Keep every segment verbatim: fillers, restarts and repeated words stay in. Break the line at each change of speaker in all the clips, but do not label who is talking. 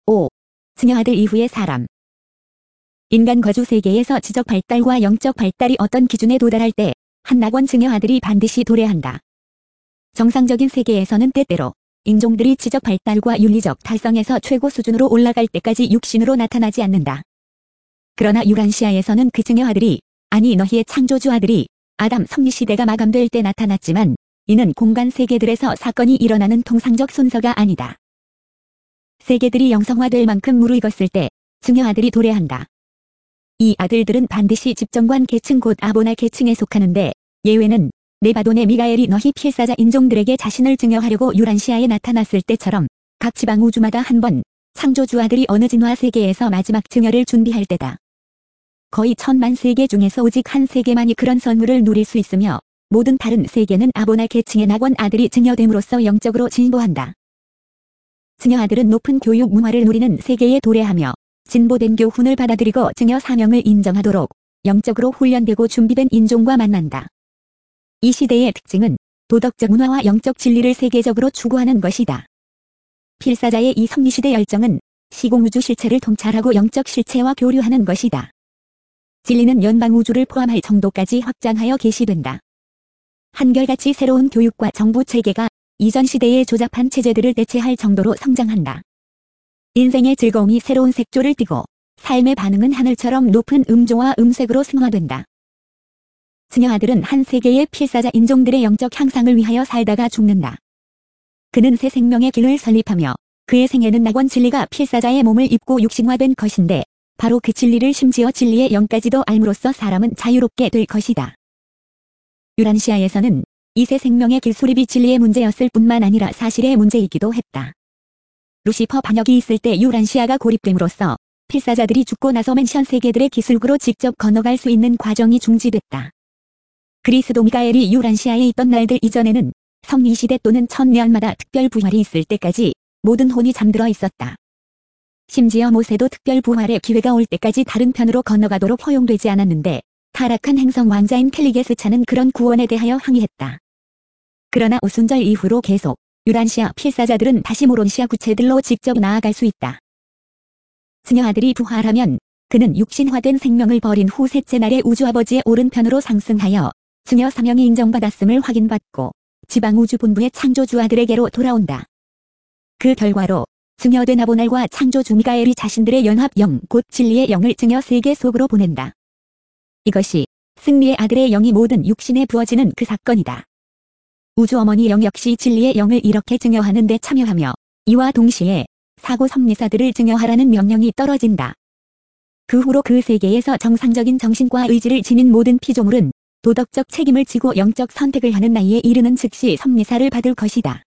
오. 증여아들 이후의 사람. 인간 거주 세계에서 지적 발달과 영적 발달이 어떤 기준에 도달할 때 한 낙원 증여아들이 반드시 도래한다. 정상적인 세계에서는 때때로 인종들이 지적 발달과 윤리적 달성에서 최고 수준으로 올라갈 때까지 육신으로 나타나지 않는다. 그러나 유란시아에서는 그 증여아들이, 아니 너희의 창조주 아들이 아담 섭리시대가 마감될 때 나타났지만 이는 공간 세계들에서 사건이 일어나는 통상적 순서가 아니다. 세계들이 영성화될 만큼 무르익었을 때 증여아들이 도래한다. 이 아들들은 반드시 집정관 계층 곧 아보나 계층에 속하는데 예외는 네바돈의 미가엘이 너희 필사자 인종들에게 자신을 증여하려고 유란시아에 나타났을 때처럼 각 지방 우주마다 한 번 창조주 아들이 어느 진화 세계에서 마지막 증여를 준비할 때다. 거의 천만 세계 중에서 오직 한 세계만이 그런 선물을 누릴 수 있으며 모든 다른 세계는 아보나 계층의 낙원 아들이 증여됨으로써 영적으로 진보한다. 증여아들은 높은 교육 문화를 누리는 세계에 도래하며 진보된 교훈을 받아들이고 증여 사명을 인정하도록 영적으로 훈련되고 준비된 인종과 만난다. 이 시대의 특징은 도덕적 문화와 영적 진리를 세계적으로 추구하는 것이다. 필사자의 이 섭리시대 열정은 시공우주 실체를 통찰하고 영적 실체와 교류하는 것이다. 진리는 연방우주를 포함할 정도까지 확장하여 계시된다. 한결같이 새로운 교육과 정부 체계가 이전 시대의 조잡한 체제들을 대체할 정도로 성장한다. 인생의 즐거움이 새로운 색조를 띠고 삶의 반응은 하늘처럼 높은 음조와 음색으로 승화된다. 증여아들은 한 세계의 필사자 인종들의 영적 향상을 위하여 살다가 죽는다. 그는 새 생명의 길을 설립하며 그의 생애는 낙원 진리가 필사자의 몸을 입고 육신화된 것인데 바로 그 진리를 심지어 진리의 영까지도 알므로써 사람은 자유롭게 될 것이다. 유란시아에서는 이 새 생명의 길 수립이 진리의 문제였을 뿐만 아니라 사실의 문제이기도 했다. 루시퍼 반역이 있을 때 유란시아가 고립됨으로써 필사자들이 죽고 나서 맨션 세계들의 기술구로 직접 건너갈 수 있는 과정이 중지됐다. 그리스도 미가엘이 유란시아에 있던 날들 이전에는 성리시대 또는 천년마다 특별 부활이 있을 때까지 모든 혼이 잠들어 있었다. 심지어 모세도 특별 부활의 기회가 올 때까지 다른 편으로 건너가도록 허용되지 않았는데 타락한 행성 왕자인 켈리게스차는 그런 구원에 대하여 항의했다. 그러나 오순절 이후로 계속 유란시아 필사자들은 다시 모론시아 구체들로 직접 나아갈 수 있다. 증여아들이 부활하면 그는 육신화된 생명을 버린 후 셋째 날에 우주아버지의 오른편으로 상승하여 증여 사명이 인정받았음을 확인받고 지방우주본부의 창조주 아들에게로 돌아온다. 그 결과로 증여된 아보날과 창조주 미가엘이 자신들의 연합영 곧 진리의 영을 증여 세계 속으로 보낸다. 이것이 승리의 아들의 영이 모든 육신에 부어지는 그 사건이다. 우주어머니 영 역시 진리의 영을 이렇게 증여하는 데 참여하며 이와 동시에 사고 섭리사들을 증여하라는 명령이 떨어진다. 그 후로 그 세계에서 정상적인 정신과 의지를 지닌 모든 피조물은 도덕적 책임을 지고 영적 선택을 하는 나이에 이르는 즉시 섭리사를 받을 것이다.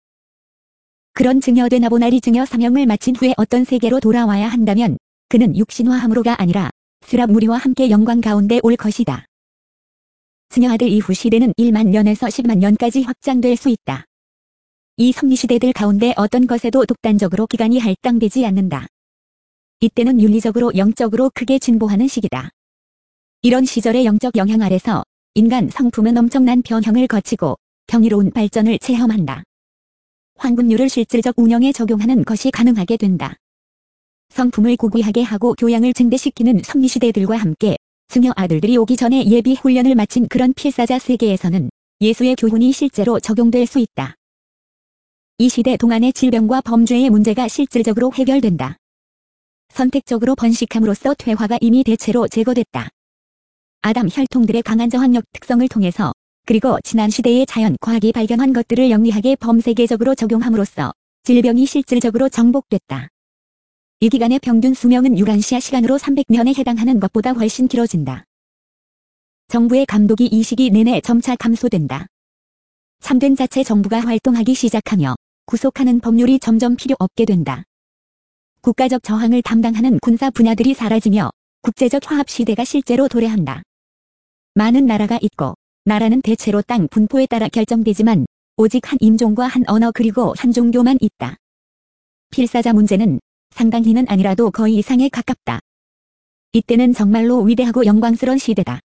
그런 증여된 아보날이 증여 사명을 마친 후에 어떤 세계로 돌아와야 한다면 그는 육신화함으로가 아니라 스랍 무리와 함께 영광 가운데 올 것이다. 증여아들 이후 시대는 일만 년에서 십만 년까지 확장될 수 있다. 이 섭리시대들 가운데 어떤 것에도 독단적으로 기간이 할당되지 않는다. 이때는 윤리적으로 영적으로 크게 진보하는 시기다. 이런 시절의 영적 영향 아래서 인간 성품은 엄청난 변형을 거치고 경이로운 발전을 체험한다. 황금률을 실질적 운영에 적용하는 것이 가능하게 된다. 성품을 고귀하게 하고 교양을 증대시키는 섭리시대들과 함께 증여 아들들이 오기 전에 예비 훈련을 마친 그런 필사자 세계에서는 예수의 교훈이 실제로 적용될 수 있다. 이 시대 동안의 질병과 범죄의 문제가 실질적으로 해결된다. 선택적으로 번식함으로써 퇴화가 이미 대체로 제거됐다. 아담 혈통들의 강한 저항력 특성을 통해서 그리고 지난 시대의 자연 과학이 발견한 것들을 영리하게 범세계적으로 적용함으로써 질병이 실질적으로 정복됐다. 이 기간의 평균 수명은 유란시아 시간으로 삼백 년에 해당하는 것보다 훨씬 길어진다. 정부의 감독이 이 시기 내내 점차 감소된다. 참된 자체 정부가 활동하기 시작하며 구속하는 법률이 점점 필요 없게 된다. 국가적 저항을 담당하는 군사 분야들이 사라지며 국제적 화합 시대가 실제로 도래한다. 많은 나라가 있고 나라는 대체로 땅 분포에 따라 결정되지만 오직 한 인종과 한 언어 그리고 한 종교만 있다. 필사자 문제는 상당히는 아니라도 거의 이상에 가깝다. 이때는 정말로 위대하고 영광스러운 시대다.